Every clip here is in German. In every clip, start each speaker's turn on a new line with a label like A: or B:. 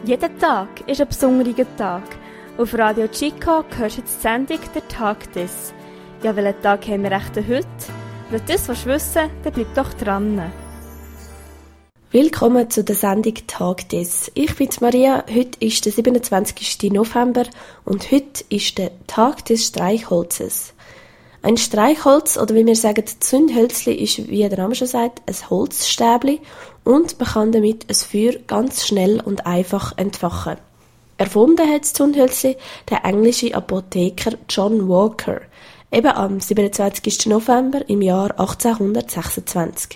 A: Jeder Tag ist ein besonderer Tag. Auf Radio Chico hörst du die Sendung «Der Tag des». Ja, welchen Tag haben wir echt heute? Wenn du das wissen willst, dann bleib doch dran.
B: Willkommen zu der Sendung «Tag des». Ich bin Maria, heute ist der 27. November und heute ist der Tag des Streichholzes. Ein Streichholz, oder wie wir sagen, Zündhölzli, ist, wie der Name schon sagt, ein Holzstäbli und man kann damit ein Feuer ganz schnell und einfach entfachen. Erfunden hat das Zündhölzli der englische Apotheker John Walker, eben am 27. November im Jahr 1826.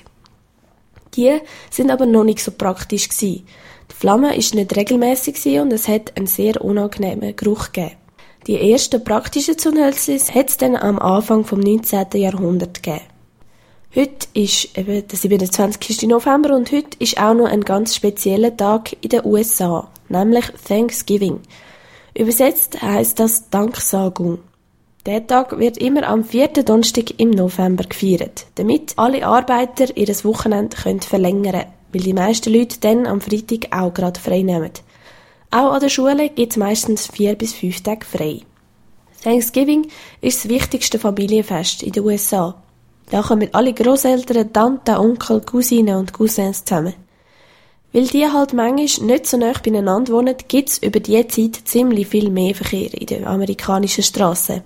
B: Die sind aber noch nicht so praktisch gewesen. Die Flamme ist nicht regelmäßig und es hat einen sehr unangenehmen Geruch gegeben. Die ersten praktischen Zündhölzli hat es dann am Anfang vom 19. Jahrhundert gegeben. Heute ist eben der 27. November und heute ist auch noch ein ganz spezieller Tag in den USA, nämlich Thanksgiving. Übersetzt heisst das Danksagung. Der Tag wird immer am 4. Donnerstag im November gefeiert, damit alle Arbeiter ihr Wochenende verlängern können, weil die meisten Leute dann am Freitag auch gerade frei nehmen. Auch an der Schule gibt es meistens 4 bis 5 Tage frei. Thanksgiving ist das wichtigste Familienfest in den USA. Da kommen alle Grosseltern, Tanten, Onkel, Cousinen und Cousins zusammen. Weil die halt manchmal nicht so nah beieinander wohnen, gibt es über diese Zeit ziemlich viel mehr Verkehr in den amerikanischen Strassen.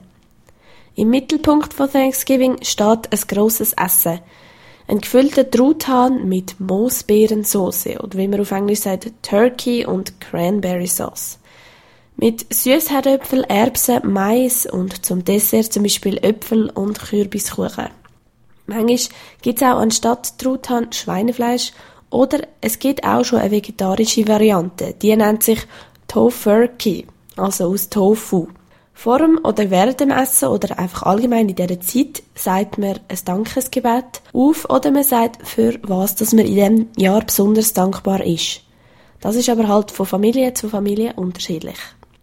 B: Im Mittelpunkt von Thanksgiving steht ein grosses Essen. Ein gefüllter Truthahn mit Moosbeerensauce oder wie man auf Englisch sagt, Turkey und Cranberry Sauce. Mit Süßherdöpfel, Erbsen, Mais und zum Dessert zum Beispiel Äpfel und Kürbiskuchen. Manchmal gibt es auch anstatt Truthahn Schweinefleisch oder es gibt auch schon eine vegetarische Variante. Die nennt sich Tofurkey, also aus Tofu. Vor dem oder während dem Essen oder einfach allgemein in dieser Zeit sagt man ein Dankesgebet auf oder man sagt, für was dass man in diesem Jahr besonders dankbar ist. Das ist aber halt von Familie zu Familie unterschiedlich.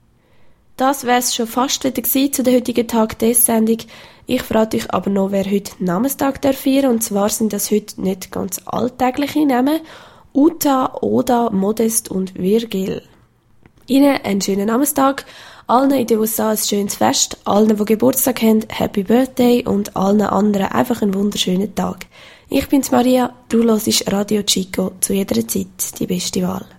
B: Das wäre es schon fast wieder gewesen zu der heutigen Tag des Sendung. Ich frage euch aber noch, wer heute Namenstag feiern. Und zwar sind das heute nicht ganz alltägliche Namen. Uta, Oda, Modest und Virgil. Ihnen einen schönen Namenstag. Allen in den USA ein schönes Fest, allen, die Geburtstag haben, Happy Birthday und allen anderen einfach einen wunderschönen Tag. Ich bin's Maria, du hörst Radio Chico, zu jeder Zeit die beste Wahl.